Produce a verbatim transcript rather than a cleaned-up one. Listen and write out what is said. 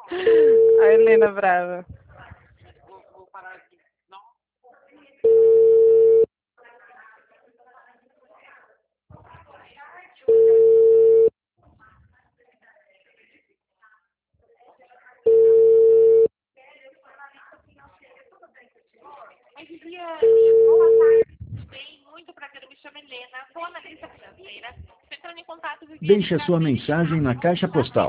A Helena brava. Vou, vou parar aqui. Não. Mas dizia, boa tarde, bem, muito prazer, eu me chamo Helena, sou analista financeira, estou entrando em contato, vivia Deixe a sua mensagem na caixa postal.